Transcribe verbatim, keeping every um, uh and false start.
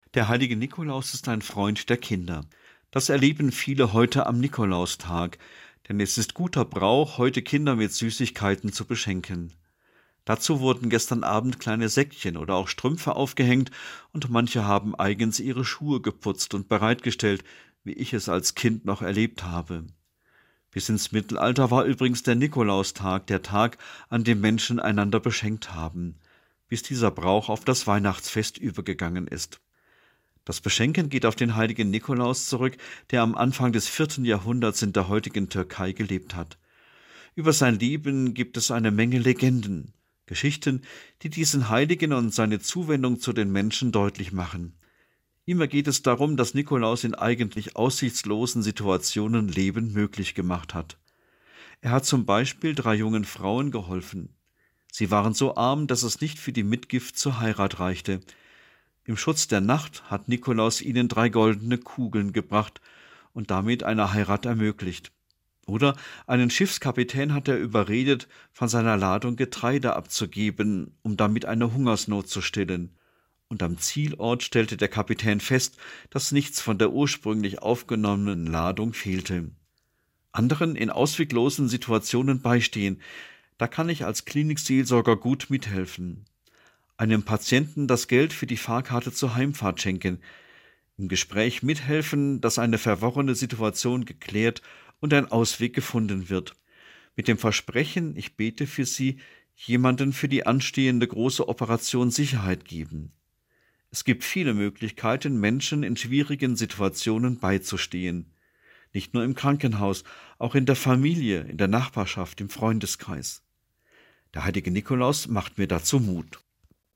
Der heilige Nikolaus ist ein Freund der Kinder. Das erleben viele heute am Nikolaustag, denn es ist guter Brauch, heute Kinder mit Süßigkeiten zu beschenken. Dazu wurden gestern Abend kleine Säckchen oder auch Strümpfe aufgehängt und manche haben eigens ihre Schuhe geputzt und bereitgestellt, wie ich es als Kind noch erlebt habe. Bis ins Mittelalter war übrigens der Nikolaustag der Tag, an dem Menschen einander beschenkt haben, bis dieser Brauch auf das Weihnachtsfest übergegangen ist. Das Beschenken geht auf den heiligen Nikolaus zurück, der am Anfang des vierten Jahrhunderts in der heutigen Türkei gelebt hat. Über sein Leben gibt es eine Menge Legenden, Geschichten, die diesen Heiligen und seine Zuwendung zu den Menschen deutlich machen. Immer geht es darum, dass Nikolaus in eigentlich aussichtslosen Situationen Leben möglich gemacht hat. Er hat zum Beispiel drei jungen Frauen geholfen. Sie waren so arm, dass es nicht für die Mitgift zur Heirat reichte. Im Schutz der Nacht hat Nikolaus ihnen drei goldene Kugeln gebracht und damit eine Heirat ermöglicht. Oder einen Schiffskapitän hat er überredet, von seiner Ladung Getreide abzugeben, um damit eine Hungersnot zu stillen. Und am Zielort stellte der Kapitän fest, dass nichts von der ursprünglich aufgenommenen Ladung fehlte. Anderen in ausweglosen Situationen beistehen, da kann ich als Klinikseelsorger gut mithelfen. Einem Patienten das Geld für die Fahrkarte zur Heimfahrt schenken, im Gespräch mithelfen, dass eine verworrene Situation geklärt und ein Ausweg gefunden wird. Mit dem Versprechen, ich bete für Sie, jemanden für die anstehende große Operation Sicherheit geben. Es gibt viele Möglichkeiten, Menschen in schwierigen Situationen beizustehen. Nicht nur im Krankenhaus, auch in der Familie, in der Nachbarschaft, im Freundeskreis. Der heilige Nikolaus macht mir dazu Mut.